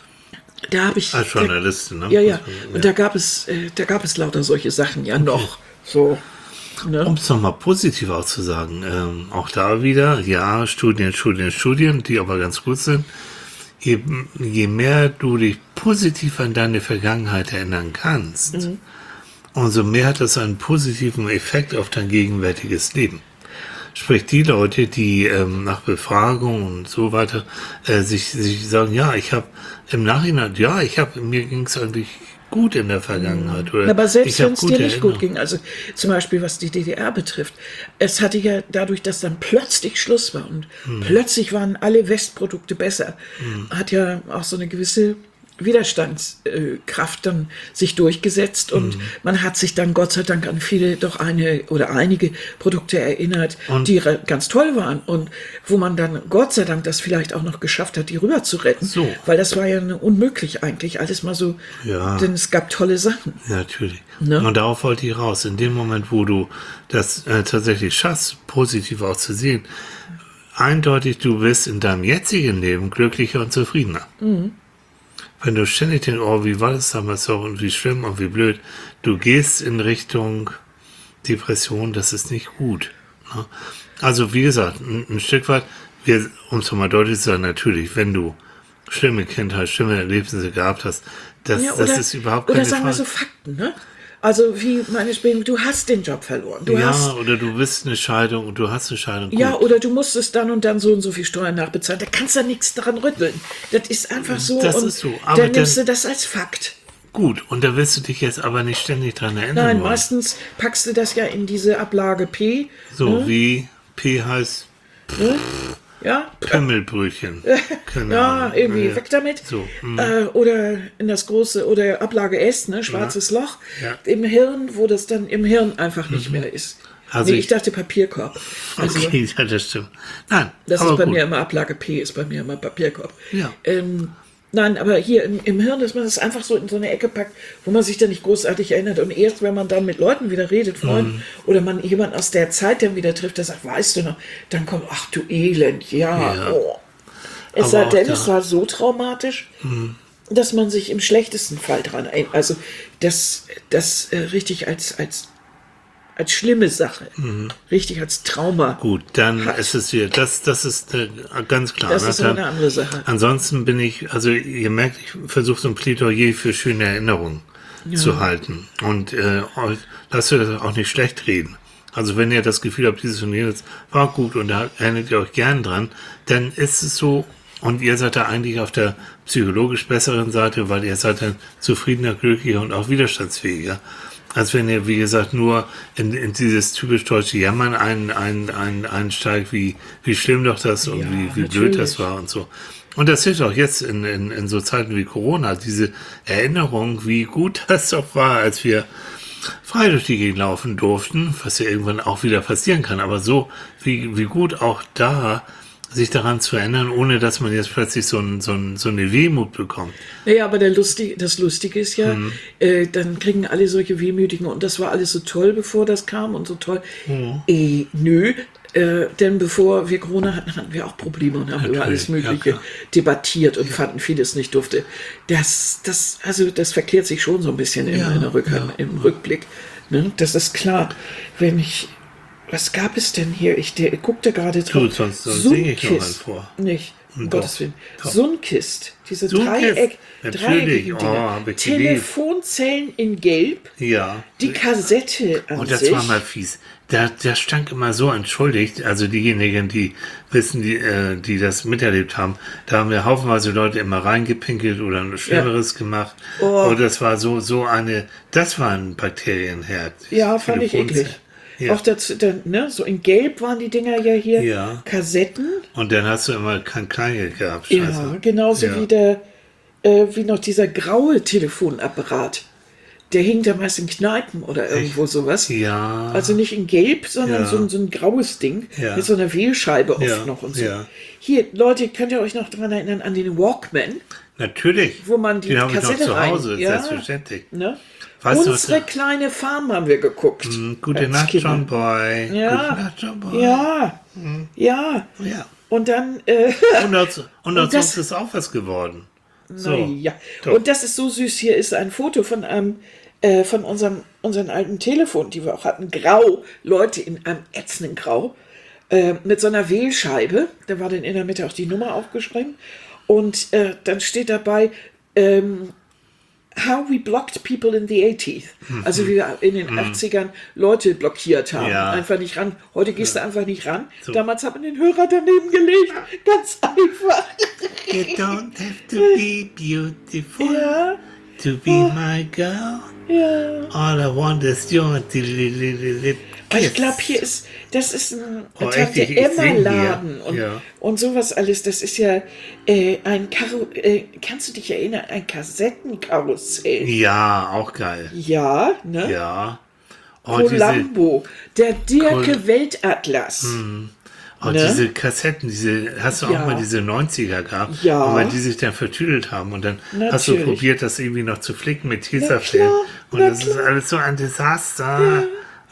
da habe ich... Als Journalistin, ne? Ja, ja. Muss man- Und da gab es, äh, da gab es lauter solche Sachen ja noch. So. Ne? Um es nochmal positiv auch zu sagen, ähm, auch da wieder, ja, Studien, Studien, Studien, die aber ganz gut sind. Je, je mehr du dich positiv an deine Vergangenheit erinnern kannst, Mhm. umso mehr hat das einen positiven Effekt auf dein gegenwärtiges Leben. Sprich, die Leute, die ähm, nach Befragung und so weiter äh, sich, sich sagen, ja, ich habe im Nachhinein, ja, ich habe, mir ging es eigentlich gut in der Vergangenheit. Oder Aber selbst ich hab wenn es dir gute nicht gut Erinnerungen. ging, also zum Beispiel was die D D R betrifft, es hatte ja dadurch, dass dann plötzlich Schluss war und Hm. plötzlich waren alle Westprodukte besser, hat ja auch so eine gewisse Widerstandskraft dann sich durchgesetzt und Hm. man hat sich dann Gott sei Dank an viele, doch eine oder einige Produkte erinnert, Und- die re- ganz toll waren und wo man dann Gott sei Dank das vielleicht auch noch geschafft hat, die rüber zu retten, So. weil das war ja unmöglich eigentlich, alles mal so, Ja. denn es gab tolle Sachen. Ja, natürlich. Ne? Und darauf wollte ich raus. In dem Moment, wo du das äh, tatsächlich schaffst, positiv auch zu sehen, eindeutig, du bist in deinem jetzigen Leben glücklicher und zufriedener. Mhm. Wenn du ständig denkst, oh, wie war das damals so und wie schlimm und wie blöd, du gehst in Richtung Depression, das ist nicht gut. Ne? Also, wie gesagt, ein, ein Stück weit, wir, um es mal deutlich zu sagen, natürlich, wenn du schlimme Kindheit, schlimme Erlebnisse gehabt hast, das, Ja, das ist überhaupt keine Oder sagen wir Frage. so Fakten, ne? Also wie meine Spiele, du hast den Job verloren. Du ja, hast, oder du bist eine Scheidung und du hast eine Scheidung. ja, Gut. oder du musstest dann und dann so und so viel Steuern nachbezahlen. Da kannst du nichts dran rütteln. Das ist einfach so. Das und ist so, aber dann nimmst dann- du das als Fakt. Gut, und da wirst du dich jetzt aber nicht ständig dran erinnern Nein, wollen. meistens packst du das ja in diese Ablage P. So ne? wie P heißt Ne? Ja, Pimmelbrötchen. Keine ja, Ahnung. irgendwie Ja. weg damit. So, mm. Äh, oder in das große, oder Ablage S, ne, schwarzes Loch Ja. im Hirn, wo das dann im Hirn einfach nicht mehr ist. Also nee, ich, ich- dachte Papierkorb. Also, Okay, ja, das stimmt. Nein, das aber ist bei gut. mir immer Ablage P, ist bei mir immer Papierkorb. Ja. Ähm, nein, aber hier im, im Hirn, dass man das einfach so in so eine Ecke packt, wo man sich dann nicht großartig erinnert. Und erst, wenn man dann mit Leuten wieder redet, Freunden, Mhm. oder man jemanden aus der Zeit dann wieder trifft, der sagt, weißt du noch, dann kommt, ach du Elend, ja. Ja. Oh. Es Aber sei auch denn, da- Mhm. es war so traumatisch, dass man sich im schlechtesten Fall dran erinnert. Also das, das äh, richtig als, als, als schlimme Sache, richtig als Trauma. Mhm. Gut, dann Hat. ist es wieder, das, das ist äh, ganz klar. Das ne? ist aber Dann- eine andere Sache. Ansonsten bin ich, also ihr merkt, ich versuche so ein Plädoyer für schöne Erinnerungen zu halten. Und äh, euch- lasst euch das auch nicht schlecht reden. Also wenn ihr das Gefühl habt, dieses und jenes war gut und da erinnert ihr euch gern dran, dann ist es so, und ihr seid da eigentlich auf der psychologisch besseren Seite, weil ihr seid dann zufriedener, glücklicher und auch widerstandsfähiger, als wenn ihr, wie gesagt, nur in, in dieses typisch deutsche Jammern ein, ein, ein, einsteigt, wie, wie schlimm doch das und Ja, wie, wie blöd das natürlich. war und so. Und das hilft auch jetzt in, in, in so Zeiten wie Corona, diese Erinnerung, wie gut das doch war, als wir frei durch die Gegend laufen durften, was ja irgendwann auch wieder passieren kann, aber so, wie, wie gut auch da sich daran zu erinnern, ohne dass man jetzt plötzlich so, ein, so, ein, so eine Wehmut bekommt. Naja, aber der Lustig, das Lustige ist ja, Mhm. äh, dann kriegen alle solche Wehmütigen und das war alles so toll, bevor das kam und so toll. Mhm. Äh, nö, äh, denn bevor wir Corona hatten, hatten wir auch Probleme und haben über Natürlich, alles Mögliche ja, klar. debattiert und fanden vieles nicht durfte. Das, das, also das verklärt sich schon so ein bisschen im, Ja, in der Rück ja. im Rückblick. Ne? Das ist klar. Wenn ich, was gab es denn hier? Ich der, guckte gerade drauf. Gut, sonst- sonst singe ich noch einen Sunkist. vor. Nicht, um Doch, Gottes Willen. doch. Sunkist, diese Sunkist, Dreieck, natürlich. dreieckigen Oh, Dinger. hab ich geliebt. Telefonzellen in Gelb, Ja. die Kassette an Und das sich. war mal fies. Da, da stank immer so entschuldigt, also diejenigen, die wissen, die, äh, die das miterlebt haben, da haben wir haufenweise Leute immer reingepinkelt oder ein Schlimmeres gemacht. Oh. Und das war so, so eine, das war ein Bakterienherd. Ja, fand ich Telefonzelle. eklig. Ja. Auch dazu, dann, ne, so in Gelb waren die Dinger ja hier. Ja. Kassetten. Und dann hast du immer kein Kleingeld gehabt. Ja, Scheiße. genauso Ja. wie der, äh, wie noch dieser graue Telefonapparat. Der hing da meist in Kneipen oder irgendwo sowas. Ja. Also nicht in Gelb, sondern Ja. so, ein- so ein graues Ding Ja. mit so einer Wählscheibe oft Ja, noch und so. ja. Hier, Leute, könnt ihr euch noch daran erinnern an den Walkman? Natürlich. Wo man die Den habe ich noch Kassette zu rein- Hause, Ja. selbstverständlich. Ne? Weißt du, was Unsere da- kleine Farm haben wir geguckt. Hm, Gute als Nacht, Kinder. John Boy. Gute Ja, Nacht, John Boy. ja, Hm. ja. Ja. Und dann, äh, Und aus, und aus das- uns ist auch was geworden. So. naja. Doch. Und das ist so süß. Hier ist ein Foto von einem, äh, von unserem, unseren alten Telefon, die wir auch hatten. Grau, Leute in einem ätzenden Grau, äh, mit so einer Wählscheibe. Da war dann in der Mitte auch die Nummer aufgeschrieben. Und äh, dann steht dabei, ähm, How we blocked people in the eighties. Also wie wir in den achtzigern Leute blockiert haben. Mhm. Ja. Einfach nicht ran. Heute gehst du einfach nicht ran. So. Damals hat man den Hörer daneben gelegt. Ganz einfach. You don't have to be beautiful Ja, to be my girl. ja. All I want is your kiss. Aber ich glaube, hier ist, das ist ein Oh, Tag echt? der Ich- ich seh hier. Emma-Laden und, Ja. und sowas alles. Das ist ja äh, ein Karo, äh, kannst du dich erinnern, ein Kassettenkarussell. Ja, auch geil. Ja, ne? Ja. Oh, diese, Columbo, der Dirke Col- Weltatlas. oh, ne? diese Kassetten, diese, hast du Ja. auch mal diese neunziger gehabt? Ja. Und weil die sich dann vertüdelt haben und dann hast du Natürlich. probiert, das irgendwie noch zu flicken mit Tesafilm. klar, Und na das ist alles so ein Desaster.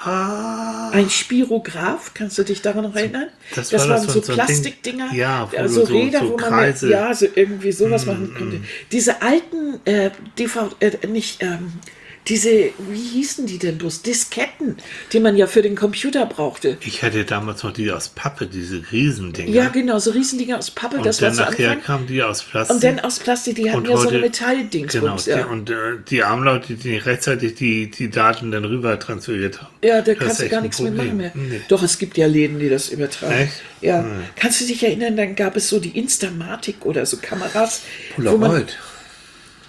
Ah. Ein Spirograph, kannst du dich daran noch erinnern? Das das war waren das so so ein Plastikdinger, Ding- ja, wo also du so- Räder, so wo man Kreise- mit, ja, so irgendwie sowas Mm, machen konnte. Diese alten äh, D V D, äh, nicht, ähm, diese, wie hießen die denn bloß? Disketten, die man ja für den Computer brauchte. Ich hatte damals noch die aus Pappe, diese Riesendinger. Ja, genau, so Riesendinger aus Pappe, und das war dann zu nachher Anfang. kamen die aus Plastik. Und dann aus Plastik, die hatten Und ja so eine heute- Metalldings. Genau, rums, die, ja. und äh, die armen Leute, die nicht rechtzeitig die, die Daten dann rüber transferiert haben. Ja, da Das kannst ist du echt gar ein nichts mehr machen mehr. Problem. Nee. Doch, es gibt ja Läden, die das übertragen. Echt? Ja. Hm. Kannst du dich erinnern, dann gab es so die Instamatic oder so Kameras, wo man, Polaroid.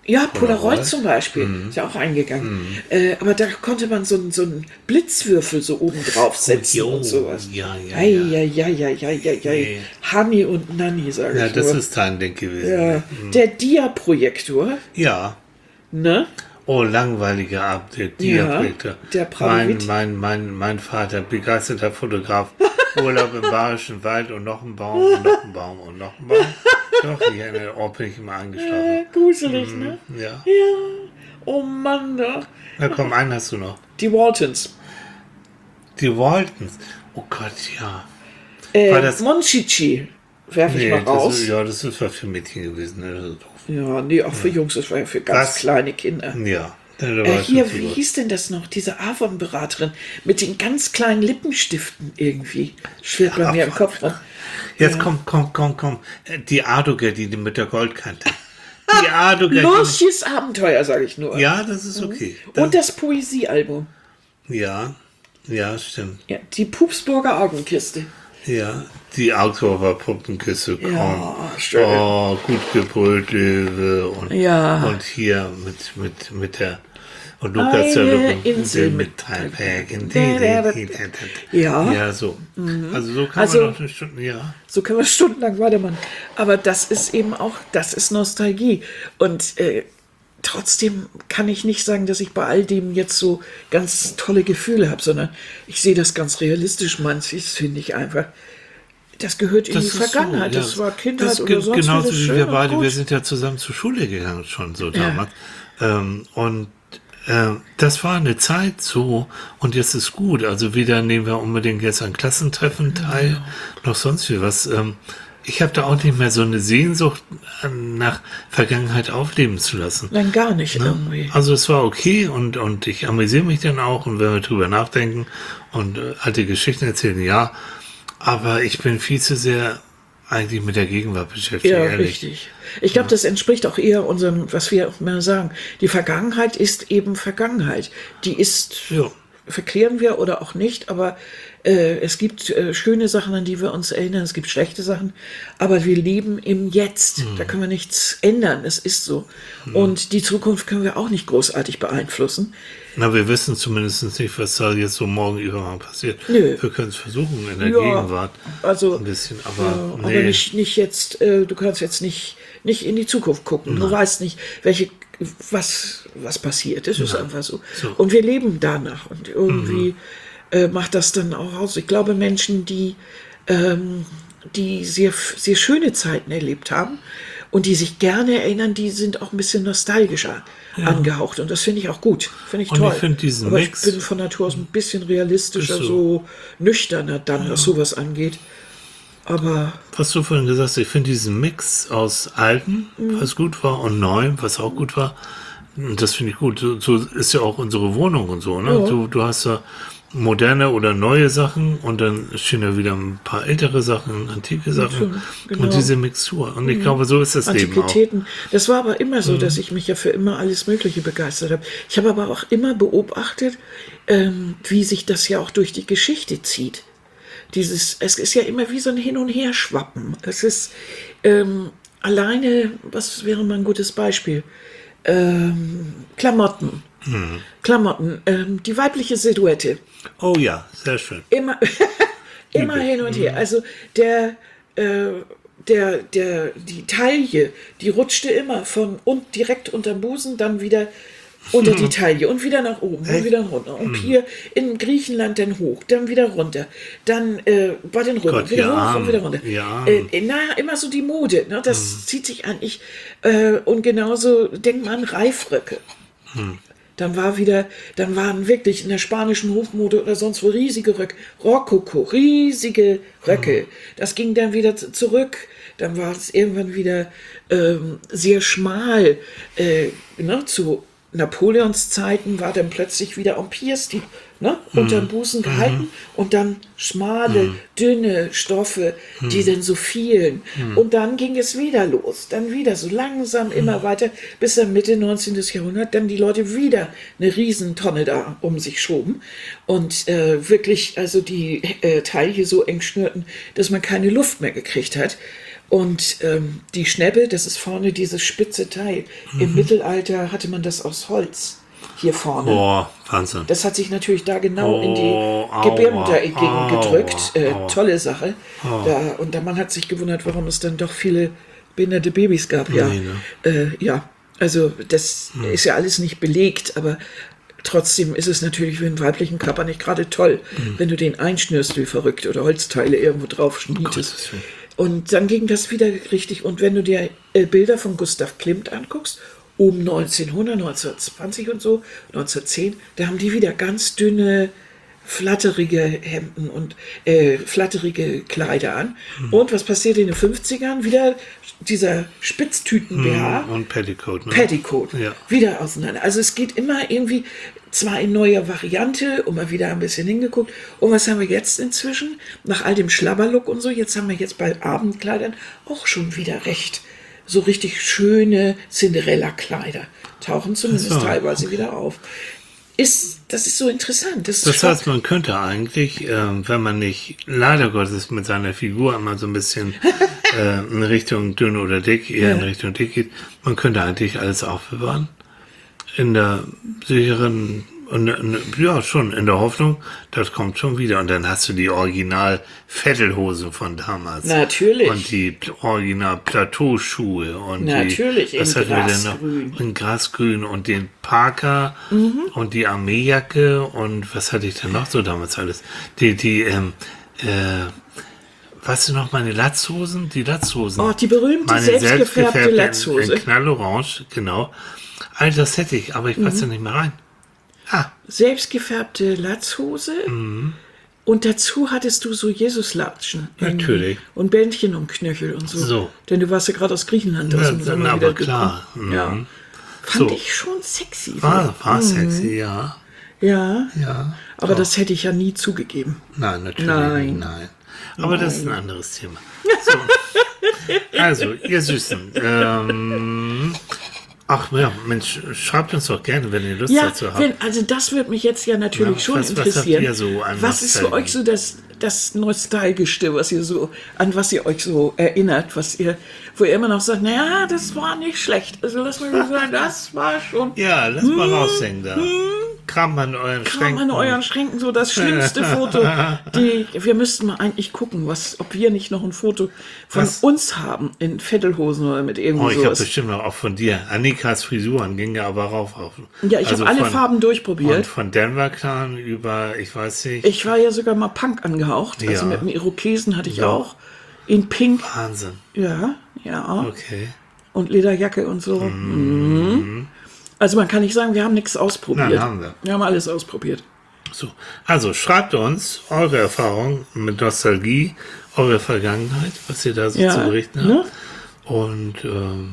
Ja, Polaroid, Polaroid zum Beispiel, mhm. ist ja auch eingegangen. Mhm. Äh, aber da konnte man so, so einen Blitzwürfel so oben drauf setzen oh, und sowas. Ja, ja, ei, ja. Ei, ei, ei, ei, ei, ei. Hani und Nanni, sage ja, ich das nur. ist dein Ding gewesen. Ja. Mhm. Der Dia-Projektor. Ja. Ne? Oh, langweiliger Abend, Dia-Projektor. Ja, der mein, mein, mein, mein Vater, begeisterter Fotograf, Urlaub im Bayerischen Wald und noch ein Baum und noch ein Baum und noch ein Baum. Doch, hier in der Ohr bin ich immer eingeschlafen. Äh, gruselig, mm, ne? Ja. Ja. Oh Mann, da. Na komm, einen hast du noch. Die Waltons. Die Waltons. Oh Gott, ja. Äh, War das Monchichi werfe nee, ich mal raus. Das ist, ja, das ist was für Mädchen gewesen. Ne? Das ist doof. Ja, nee, auch für ja. Jungs, das war ja für ganz was? kleine Kinder. Ja. Äh, hier, wie hieß denn das noch? Diese Avon-Beraterin mit den ganz kleinen Lippenstiften irgendwie. Schwirrt bei mir im Kopf rum. Jetzt ja. komm, komm, komm, komm. Die Aduge, die mit der Goldkante. Die Aduge. Losjes Abenteuer, sage ich nur. Ja, das ist okay. Das und das Poesiealbum. Ja, ja, stimmt. Ja, die Pupsburger Augenkiste. Ja, die Augsburger Puppenkiste. Ja, schön. Oh, gut gebrüllt, Löwe. Und, ja. und hier mit, mit, mit der... Und Lukas Eine Insel mit Teilbergen. Ja. Ja, so. Also so kann also, man noch eine Stunde, ja. So kann man stundenlang weitermachen. Aber das ist eben auch, das ist Nostalgie. Und äh, trotzdem kann ich nicht sagen, dass ich bei all dem jetzt so ganz tolle Gefühle habe, sondern ich sehe das ganz realistisch. Manches finde ich einfach, das gehört in das die Vergangenheit. So, ja. Das war Kindheit das oder sonst genauso wie wir beide, gut. wir sind ja zusammen zur Schule gegangen schon so ja. damals. Ähm, und äh, das war eine Zeit so und jetzt ist gut. Also weder nehmen wir unbedingt jetzt an Klassentreffen teil, ja. noch sonst wie was. Ähm, ich habe da auch nicht mehr so eine Sehnsucht nach Vergangenheit aufleben zu lassen. Nein, gar nicht ne? irgendwie. Also es war okay und, und ich amüsiere mich dann auch und wenn wir drüber nachdenken und äh, alte Geschichten erzählen, ja. Aber ich bin viel zu sehr eigentlich mit der Gegenwart beschäftigt. Ja, ehrlich. richtig. Ich glaube, das entspricht auch eher unserem, was wir auch immer sagen. Die Vergangenheit ist eben Vergangenheit. Die ist, ja. verklären wir oder auch nicht, aber äh, es gibt äh, schöne Sachen, an die wir uns erinnern, es gibt schlechte Sachen, aber wir leben im Jetzt. Mhm. Da können wir nichts ändern, es ist so. Mhm. Und die Zukunft können wir auch nicht großartig beeinflussen. Na, wir wissen zumindest nicht, was da jetzt so morgen übermorgen passiert. Nö. Wir können es versuchen in der ja, Gegenwart. Also, ein bisschen, aber, ja, nee. aber nicht, nicht jetzt, äh, du kannst jetzt nicht, nicht in die Zukunft gucken. Nein. Du weißt nicht, welche, was, was passiert. Das ist Nein. einfach so. so. Und wir leben danach. Und irgendwie mhm. äh, macht das dann auch aus. Ich glaube, Menschen, die, ähm, die sehr, sehr schöne Zeiten erlebt haben und die sich gerne erinnern, die sind auch ein bisschen nostalgischer. Ja. angehaucht. Und das finde ich auch gut. Finde ich und toll. Ich find diesen Aber Mix, ich bin von Natur aus ein bisschen realistischer, so. so nüchterner dann, ja. was sowas angeht. Aber... Was du vorhin gesagt hast, ich finde diesen Mix aus Alten, mhm. was gut war, und Neuem, was auch gut war, das finde ich gut. So, so ist ja auch unsere Wohnung und so. Ne? Ja. Du, du hast ja moderne oder neue Sachen und dann stehen da wieder ein paar ältere Sachen, antike Sachen ja, genau. und diese Mixtur. Und ich mhm. glaube, so ist das Leben auch. Das war aber immer so, mhm. dass ich mich ja für immer alles Mögliche begeistert habe. Ich habe aber auch immer beobachtet, ähm, wie sich das ja auch durch die Geschichte zieht. Dieses, es ist ja immer wie so ein Hin- und Herschwappen. Es ist ähm, alleine, was wäre mal ein gutes Beispiel? Ähm, Klamotten. Hm. Klamotten, ähm, die weibliche Silhouette. Oh ja, sehr schön. Immer, immer hin und her. Also der, äh, der, der, die Taille, die rutschte immer von und direkt unterm Busen, dann wieder unter hm. die Taille und wieder nach oben Echt? und wieder runter. Und hm. hier in Griechenland dann hoch, dann wieder runter. Dann äh, bei den Rücken, Gott, wieder hoch und wieder runter. Ja. Äh, naja, immer so die Mode. Ne? Das hm. zieht sich eigentlich. Äh, und genauso denkt man an Reifröcke. Hm. Dann war wieder, dann waren wirklich in der spanischen Hofmode oder sonst wo riesige Röcke, Rokoko, riesige Röcke. Mhm. Das ging dann wieder zurück. Dann war es irgendwann wieder ähm, sehr schmal. Äh, ne, zu Napoleons Zeiten war dann plötzlich wieder Empire-Stil, ne, mhm. unter dem Busen gehalten mhm. und dann schmale, mhm. dünne Stoffe, mhm. die dann so fielen. Mhm. Und dann ging es wieder los. Dann wieder so langsam immer mhm. weiter, bis dann Mitte neunzehnten. Jahrhundert dann die Leute wieder eine Riesentonne da um sich schoben und äh, wirklich also die äh, Taille so eng schnürten, dass man keine Luft mehr gekriegt hat. Und ähm, die Schnäppe, das ist vorne dieses spitze Teil. Mhm. Im Mittelalter hatte man das aus Holz hier vorne. Boah, Wahnsinn. Das hat sich natürlich da genau oh, in die Gebärmuttergegend gedrückt. Äh, tolle Sache. Aua. Da, und der Mann hat sich gewundert, warum es dann doch viele behinderte Babys gab. Ja, nee, ne? äh, ja. Also das hm. ist ja alles nicht belegt, aber trotzdem ist es natürlich für den weiblichen Körper nicht gerade toll, hm. wenn du den einschnürst wie verrückt oder Holzteile irgendwo drauf schnietest. Oh, und dann ging das wieder richtig. Und wenn du dir äh, Bilder von Gustav Klimt anguckst, um neunzehnhundert, neunzehnhundertzwanzig und so, neunzehnhundertzehn, da haben die wieder ganz dünne, flatterige Hemden und äh, flatterige Kleider an. Mhm. Und was passiert in den fünfzigern? Wieder dieser Spitztüten-B H. Mhm. Und Petticoat. Ne? Petticoat. Ja. Wieder auseinander. Also es geht immer irgendwie, zwar in neuer Variante, und mal wieder ein bisschen hingeguckt. Und was haben wir jetzt inzwischen? Nach all dem Schlabberlook und so, jetzt haben wir jetzt bei Abendkleidern auch schon wieder recht so richtig schöne Cinderella-Kleider. Tauchen zumindest so. teilweise wieder auf. Ist, das ist so interessant. Das, das heißt, man könnte eigentlich, äh, wenn man nicht leider Gottes mit seiner Figur immer so ein bisschen äh, in Richtung dünn oder dick, eher ja. in Richtung dick geht, man könnte eigentlich alles aufbewahren. In der sicheren, und, ja, schon in der Hoffnung, das kommt schon wieder. Und dann hast du die Original-Vettelhosen von damals. Natürlich. Und die Original-Plateauschuhe. Und natürlich, die, was in Grasgrün. In Grasgrün und den Parker mhm. und die Armeejacke und was hatte ich denn noch so damals alles? Die, die, ähm, äh, weißt du noch, meine Latzhosen? Die Latzhosen. Oh, die berühmte meine selbstgefärbte Latzhose. In, in Knallorange, genau. All das hätte ich, aber ich passe mhm. nicht mehr rein. Ah. Selbstgefärbte Latzhose mhm. und dazu hattest du so Jesuslatschen. Natürlich. Und Bändchen um Knöchel und so. so. Denn du warst ja gerade aus Griechenland. Aus ja, dem dann aber klar. Mhm. Ja. Fand so. ich schon sexy. War, war mhm. sexy, ja. Ja, ja aber doch. Das hätte ich ja nie zugegeben. Nein, natürlich nein. nein. Aber nein. Das ist ein anderes Thema. So. Also, ihr Süßen, ähm... Ach ja, Mensch, schreibt uns doch gerne, wenn ihr Lust ja, dazu habt. Wenn, also das würde mich jetzt ja natürlich ja, schon was, interessieren. Was, so was ist für euch so das, das Nostalgischste, was ihr so, an was ihr euch so erinnert, was ihr, wo ihr immer noch sagt, naja, das war nicht schlecht. Also lass mal sagen, das war schon. Ja, lass mal hm, raushängen da. Hm, Kram an euren Kram Schränken. an euren Schränken, so das schlimmste Foto. Die, wir müssten mal eigentlich gucken, was, ob wir nicht noch ein Foto von was? uns haben, in Vettelhosen oder mit irgendwie Oh, ich sowas. habe bestimmt noch auch von dir. Annikas Frisuren ging ja aber rauf auf. Ja, ich also habe alle von, Farben durchprobiert. Von Denver Clan über, ich weiß nicht. Ich war ja sogar mal Punk angehaucht. Ja. Also mit dem Irokesen hatte ich ja. auch. In Pink. Wahnsinn. Ja, ja. Okay. Und Lederjacke und so. Mhm. Mhm. Also man kann nicht sagen, wir haben nichts ausprobiert. Nein, haben wir. Wir haben alles ausprobiert. So, also schreibt uns eure Erfahrungen mit Nostalgie, eure Vergangenheit, was ihr da so ja, zu berichten habt. Ne? Und ähm,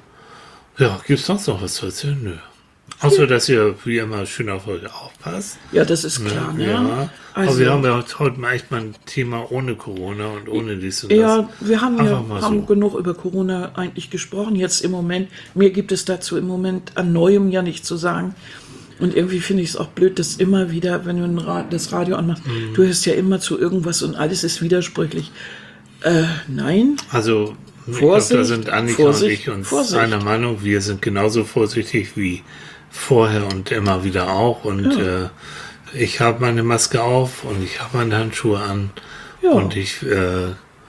ja, gibt es sonst noch was zu erzählen? Nö. Außer, dass ihr wie immer schön auf euch aufpasst. Ja, das ist klar. Ja, ne? ja. Also, aber wir haben ja heute mal echt mal ein Thema ohne Corona und ohne dies und ja, das. Ja, wir haben ja haben so. genug über Corona eigentlich gesprochen. Jetzt im Moment, mir gibt es dazu im Moment an Neuem ja nichts zu sagen. Und irgendwie finde ich es auch blöd, dass immer wieder, wenn du ein Ra- das Radio anmachst, mhm. du hörst ja immer zu irgendwas und alles ist widersprüchlich. Äh, nein. Also, ich Vorsicht, glaube, da sind Annika Vorsicht, und ich uns Vorsicht. einer Meinung. Wir sind genauso vorsichtig wie vorher und immer wieder auch. Und ja. äh, ich habe meine Maske auf und ich habe meine Handschuhe an. Ja. Und ich, äh,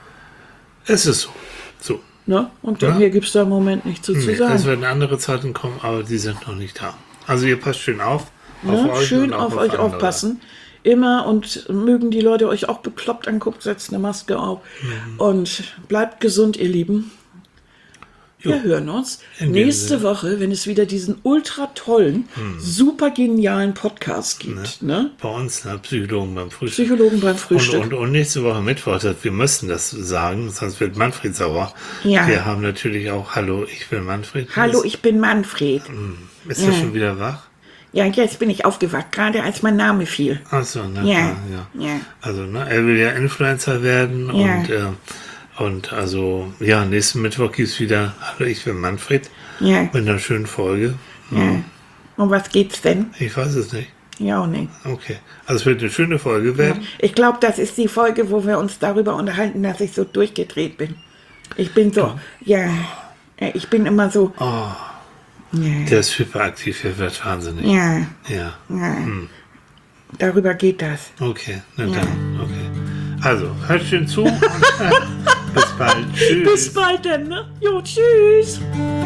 es ist so. so. Na, und ja? Mir gibt es da im Moment nichts zu, nee, zu sagen. Es werden andere Zeiten kommen, aber die sind noch nicht da. Also ihr passt schön auf. auf Na, euch schön auf, auf euch andere. aufpassen. Immer und mögen die Leute euch auch bekloppt angucken, setzt eine Maske auf. Mhm. Und bleibt gesund, ihr Lieben. Jo. Wir hören uns nächste Woche, wenn es wieder diesen ultra tollen, hm. super genialen Podcast gibt. Ne? Ne? Bei uns, ne? Psychologen beim Frühstück. Psychologen beim Frühstück. Und, und, und nächste Woche Mittwoch, das, wir müssen das sagen, sonst wird Manfred sauer. Ja. Wir haben natürlich auch, hallo, ich bin Manfred. Hallo, ich bin Manfred. Ist ja. er schon wieder wach? Ja, jetzt bin ich aufgewacht, gerade als mein Name fiel. Ach so, na ja. klar, ja. ja. Also, ne, er will ja Influencer werden ja. und äh, Und also, ja, nächsten Mittwoch gibt es wieder, hallo, ich bin Manfred, ja. mit einer schönen Folge. Ja. Ja. Um was geht's denn? Ich weiß es nicht. Ja, auch nicht. Okay, also es wird eine schöne Folge werden. Ja. Ich glaube, das ist die Folge, wo wir uns darüber unterhalten, dass ich so durchgedreht bin. Ich bin so, ja, ich bin immer so, Oh, ja, der ist hyperaktiv, der wird wahnsinnig. ja, Ja, ja. Darüber geht das. okay, na dann, okay. Also, hört schön zu. Bis bald. Tschüss. Bis bald dann, ne? Jo, tschüss.